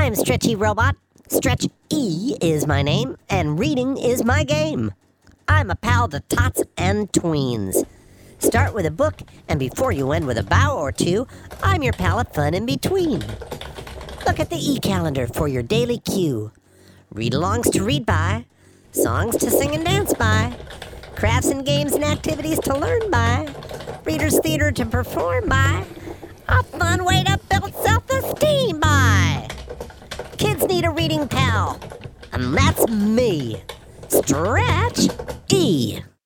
I'm Stretchy Robot. Stretch E is my name, and reading is my game. I'm a pal to tots and tweens. Start with a book, and before you end with a bow or two, I'm your pal of fun in between. Look at the e-calendar for your daily cue. Read-alongs to read by, songs to sing and dance by, crafts and games and activities to learn by, readers' theater to perform by, a fun way to build self-esteem by. Kids need a reading pal, and that's me, Stretch E.